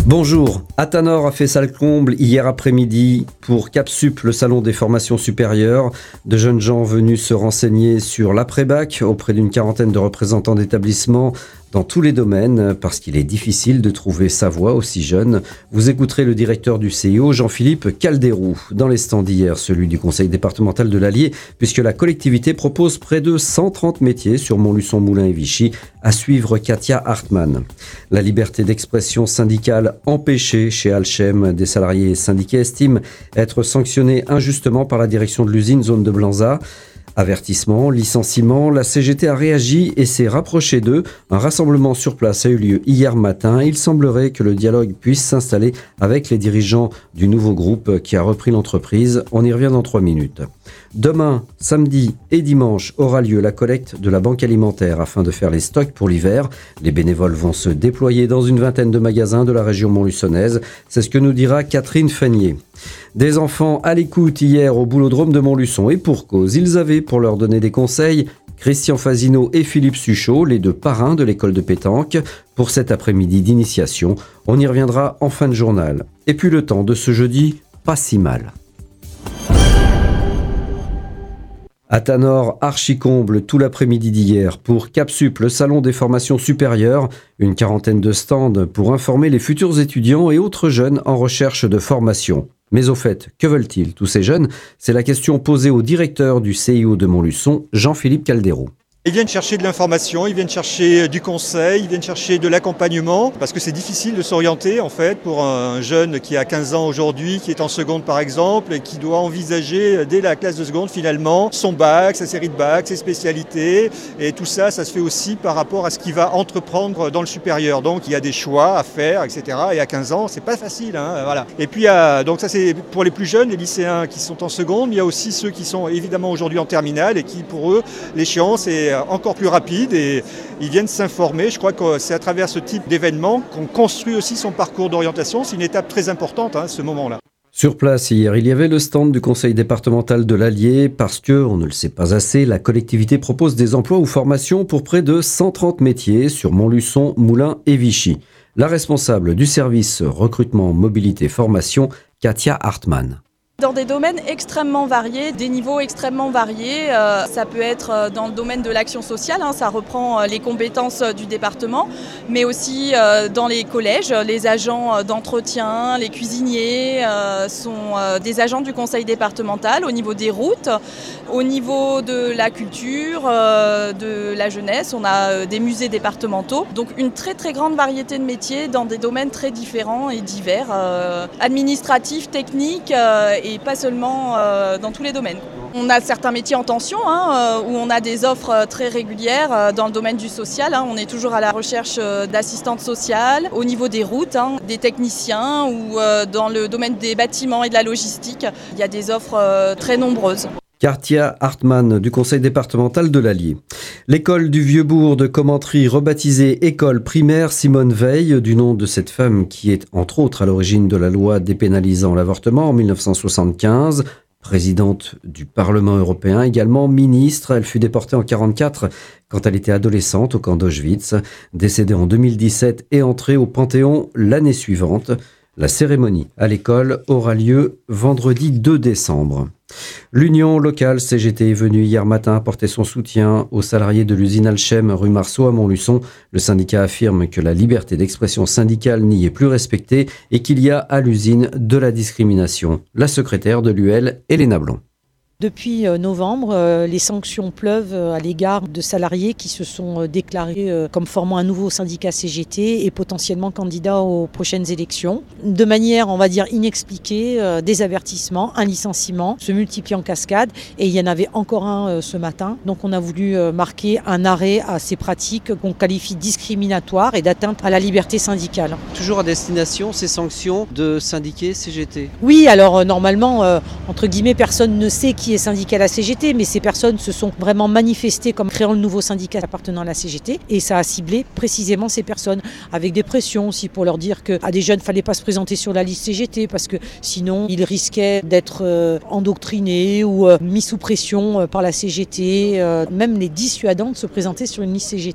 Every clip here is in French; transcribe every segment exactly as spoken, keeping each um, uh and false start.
Bonjour, Athanor a fait salle comble hier après-midi pour CapSup, le salon des formations supérieures. De jeunes gens venus se renseigner sur l'après-bac auprès d'une quarantaine de représentants d'établissements dans tous les domaines, parce qu'il est difficile de trouver sa voie aussi jeune. Vous écouterez le directeur du C I O, Jean-Philippe Calderou. Dans les stands d'hier, celui du conseil départemental de l'Allier, puisque la collectivité propose près de cent trente métiers sur Montluçon, Moulins et Vichy, à suivre Katia Hartmann. La liberté d'expression syndicale empêchée chez Alchem, des salariés syndiqués estiment être sanctionnés injustement par la direction de l'usine zone de Blanza. Avertissement, licenciement, la C G T a réagi et s'est rapprochée d'eux. Un rassemblement sur place a eu lieu hier matin. Il semblerait que le dialogue puisse s'installer avec les dirigeants du nouveau groupe qui a repris l'entreprise. On y revient dans trois minutes. Demain, samedi et dimanche aura lieu la collecte de la banque alimentaire afin de faire les stocks pour l'hiver. Les bénévoles vont se déployer dans une vingtaine de magasins de la région montluçonnaise. C'est ce que nous dira Catherine Fagnier. Des enfants à l'écoute hier au boulodrome de Montluçon et pour cause, ils avaient pour leur donner des conseils Christian Fasino et Philippe Suchot, les deux parrains de l'école de pétanque, pour cet après-midi d'initiation. On y reviendra en fin de journal. Et puis le temps de ce jeudi, pas si mal. Athanor archi-comble tout l'après-midi d'hier pour CapSup, le salon des formations supérieures. Une quarantaine de stands pour informer les futurs étudiants et autres jeunes en recherche de formation. Mais au fait, que veulent-ils tous ces jeunes? C'est la question posée au directeur du C I O de Montluçon, Jean-Philippe Calderou. Ils viennent chercher de l'information, ils viennent chercher du conseil, ils viennent chercher de l'accompagnement, parce que c'est difficile de s'orienter en fait pour un jeune qui a quinze ans aujourd'hui, qui est en seconde par exemple, et qui doit envisager dès la classe de seconde finalement son bac, sa série de bacs, ses spécialités, et tout ça, ça se fait aussi par rapport à ce qu'il va entreprendre dans le supérieur. Donc il y a des choix à faire, et cetera. Et à quinze ans, c'est pas facile, hein, voilà. Et puis donc ça c'est pour les plus jeunes, les lycéens qui sont en seconde, mais il y a aussi ceux qui sont évidemment aujourd'hui en terminale et qui pour eux l'échéance est encore plus rapide et ils viennent s'informer. Je crois que c'est à travers ce type d'événement qu'on construit aussi son parcours d'orientation. C'est une étape très importante, hein, ce moment-là. Sur place hier, il y avait le stand du conseil départemental de l'Allier parce que, on ne le sait pas assez, la collectivité propose des emplois ou formations pour près de cent trente métiers sur Montluçon, Moulins et Vichy. La responsable du service recrutement, mobilité, formation, Katia Hartmann. Dans des domaines extrêmement variés, des niveaux extrêmement variés, euh, ça peut être dans le domaine de l'action sociale, hein, ça reprend les compétences du département, mais aussi euh, dans les collèges, les agents d'entretien, les cuisiniers euh, sont euh, des agents du conseil départemental au niveau des routes, au niveau de la culture, euh, de la jeunesse, on a euh, des musées départementaux, donc une très très grande variété de métiers dans des domaines très différents et divers, euh, administratifs, techniques, euh, et pas seulement euh, dans tous les domaines. On a certains métiers en tension, hein, où on a des offres très régulières dans le domaine du social. Hein, on est toujours à la recherche d'assistantes sociales, au niveau des routes, hein, des techniciens ou euh, dans le domaine des bâtiments et de la logistique. Il y a des offres euh, très nombreuses. Katia Hartmann du conseil départemental de l'Allier. L'école du Vieux-Bourg de Commentry, rebaptisée école primaire Simone Veil, du nom de cette femme qui est entre autres à l'origine de la loi dépénalisant l'avortement en mille neuf cent soixante-quinze, présidente du Parlement européen, également ministre. Elle fut déportée en mille neuf cent quarante-quatre quand elle était adolescente au camp d'Auschwitz, décédée en deux mille dix-sept et entrée au Panthéon l'année suivante. La cérémonie à l'école aura lieu vendredi deux décembre. L'Union locale C G T est venue hier matin apporter son soutien aux salariés de l'usine Alchem rue Marceau à Montluçon. Le syndicat affirme que la liberté d'expression syndicale n'y est plus respectée et qu'il y a à l'usine de la discrimination. La secrétaire de l'U L, Elena Blanc. Depuis novembre, les sanctions pleuvent à l'égard de salariés qui se sont déclarés comme formant un nouveau syndicat C G T et potentiellement candidats aux prochaines élections. De manière, on va dire, inexpliquée, des avertissements, un licenciement se multiplient en cascade et il y en avait encore un ce matin. Donc on a voulu marquer un arrêt à ces pratiques qu'on qualifie discriminatoires et d'atteinte à la liberté syndicale. Toujours à destination ces sanctions de syndiqués C G T? Oui, alors normalement, entre guillemets, personne ne sait qui est syndiqué à la C G T, mais ces personnes se sont vraiment manifestées comme créant le nouveau syndicat appartenant à la C G T et ça a ciblé précisément ces personnes avec des pressions aussi pour leur dire qu'à des jeunes il ne fallait pas se présenter sur la liste C G T parce que sinon ils risquaient d'être euh, endoctrinés ou euh, mis sous pression euh, par la C G T, euh, même les dissuadant de se présenter sur une liste C G T.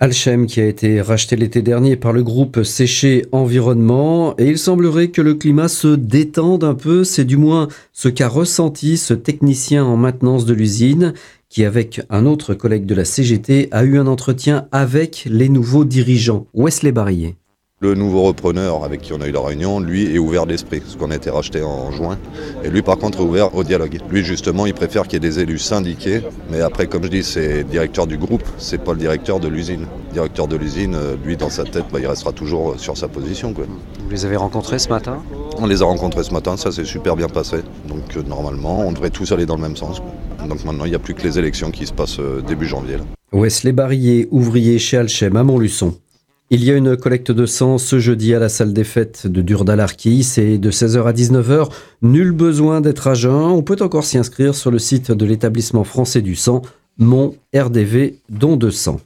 Alchem qui a été racheté l'été dernier par le groupe Séché Environnement et il semblerait que le climat se détende un peu, c'est du moins ce qu'a ressenti ce technicien en maintenance de l'usine qui avec un autre collègue de la C G T a eu un entretien avec les nouveaux dirigeants. Wesley Barillet. Le nouveau repreneur avec qui on a eu la réunion, lui est ouvert d'esprit, parce qu'on a été racheté en juin. Et lui par contre est ouvert au dialogue. Lui justement il préfère qu'il y ait des élus syndiqués, mais après comme je dis c'est directeur du groupe, c'est pas le directeur de l'usine. Le directeur de l'usine, lui dans sa tête, bah, il restera toujours sur sa position, quoi. Vous les avez rencontrés ce matin ? On les a rencontrés ce matin, ça s'est super bien passé. Donc euh, normalement on devrait tous aller dans le même sens, quoi. Donc maintenant il n'y a plus que les élections qui se passent euh, début janvier. Là. Wesley Barillet, ouvrier chez Alchem à Montluçon. Il y a une collecte de sang ce jeudi à la salle des fêtes de Durdalarquis. C'est de seize heures à dix-neuf heures. Nul besoin d'être à jeun. On peut encore s'y inscrire sur le site de l'établissement français du sang, Mon R D V Don de sang.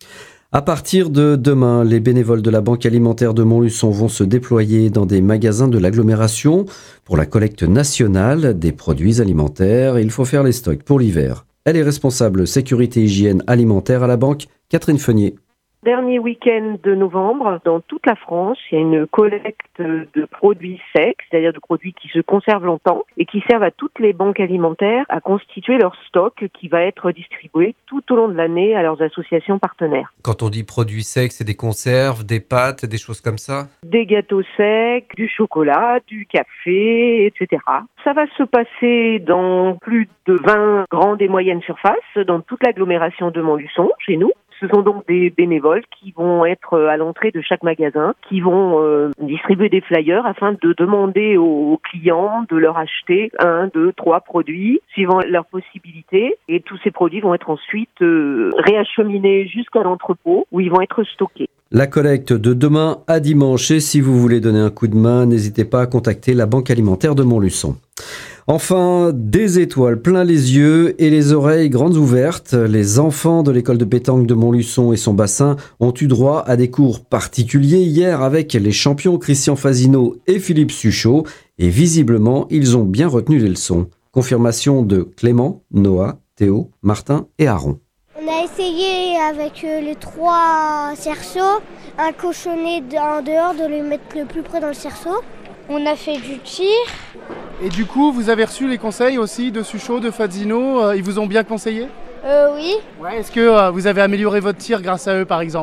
À partir de demain, les bénévoles de la Banque alimentaire de Montluçon vont se déployer dans des magasins de l'agglomération pour la collecte nationale des produits alimentaires. Il faut faire les stocks pour l'hiver. Elle est responsable sécurité hygiène alimentaire à la banque, Catherine Feunier. Dernier week-end de novembre, dans toute la France, il y a une collecte de produits secs, c'est-à-dire de produits qui se conservent longtemps et qui servent à toutes les banques alimentaires à constituer leur stock qui va être distribué tout au long de l'année à leurs associations partenaires. Quand on dit produits secs, c'est des conserves, des pâtes, des choses comme ça ? Des gâteaux secs, du chocolat, du café, et cetera. Ça va se passer dans plus de vingt grandes et moyennes surfaces dans toute l'agglomération de Montluçon, chez nous. Ce sont donc des bénévoles qui vont être à l'entrée de chaque magasin, qui vont euh, distribuer des flyers afin de demander aux, aux clients de leur acheter un, deux, trois produits suivant leurs possibilités. Et tous ces produits vont être ensuite euh, réacheminés jusqu'à l'entrepôt où ils vont être stockés. La collecte de demain à dimanche et si vous voulez donner un coup de main, n'hésitez pas à contacter la Banque alimentaire de Montluçon. Enfin, des étoiles plein les yeux et les oreilles grandes ouvertes. Les enfants de l'école de pétanque de Montluçon et son bassin ont eu droit à des cours particuliers hier avec les champions Christian Fasino et Philippe Suchot. Et visiblement, ils ont bien retenu les leçons. Confirmation de Clément, Noah, Théo, Martin et Aaron. On a essayé avec les trois cerceaux, un cochonnet en dehors, de le mettre le plus près dans le cerceau. On a fait du tir. Et du coup, vous avez reçu les conseils aussi de Suchot, de Fazino, euh, ils vous ont bien conseillé ? Euh, oui. Ouais, est-ce que euh, vous avez amélioré votre tir grâce à eux, par exemple ?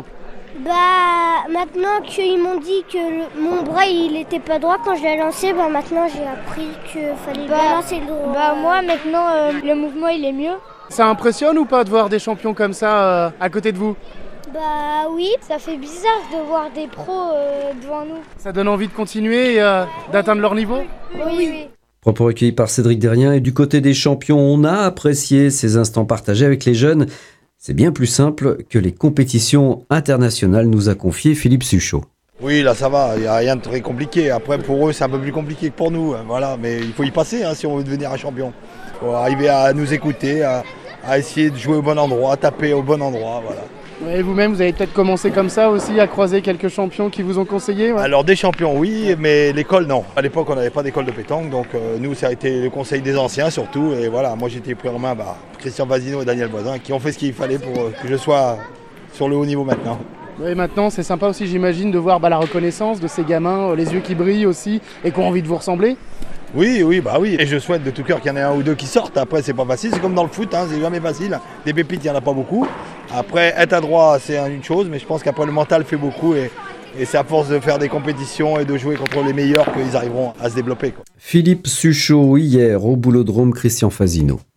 Bah, maintenant qu'ils m'ont dit que le, mon bras, il était pas droit quand je l'ai lancé, bah maintenant j'ai appris qu'il fallait bah, bien lancer le droit. Bah moi, maintenant, euh, le mouvement, il est mieux. Ça impressionne ou pas de voir des champions comme ça euh, à côté de vous ? Bah oui, ça fait bizarre de voir des pros euh, devant nous. Ça donne envie de continuer et euh, d'atteindre leur niveau ? Oui, oui. oui. Propos recueillis par Cédric Derrien. Et du côté des champions, on a apprécié ces instants partagés avec les jeunes. C'est bien plus simple que les compétitions internationales, nous a confié Philippe Suchot. Oui, là ça va, il n'y a rien de très compliqué. Après pour eux c'est un peu plus compliqué que pour nous, voilà. Mais il faut y passer hein, si on veut devenir un champion. Il faut arriver à nous écouter, à, à essayer de jouer au bon endroit, à taper au bon endroit, voilà. Et vous-même, vous avez peut-être commencé comme ça aussi, à croiser quelques champions qui vous ont conseillé ouais. Alors des champions oui, mais l'école non. À l'époque on n'avait pas d'école de pétanque, donc euh, nous ça a été le conseil des anciens surtout. Et voilà, moi j'étais pris en main bah, Christian Vasino et Daniel Voisin qui ont fait ce qu'il fallait pour euh, que je sois sur le haut niveau maintenant. Et maintenant c'est sympa aussi j'imagine de voir bah, la reconnaissance de ces gamins, euh, les yeux qui brillent aussi et qui ont envie de vous ressembler. Oui, oui, bah oui. Et je souhaite de tout cœur qu'il y en ait un ou deux qui sortent. Après, c'est pas facile. C'est comme dans le foot, hein, c'est jamais facile. Des pépites, il n'y en a pas beaucoup. Après, être adroit, c'est une chose, mais je pense qu'après, le mental fait beaucoup. Et, et c'est à force de faire des compétitions et de jouer contre les meilleurs qu'ils arriveront à se développer, quoi. Philippe Suchot, hier, au Boulodrome Christian Fasino.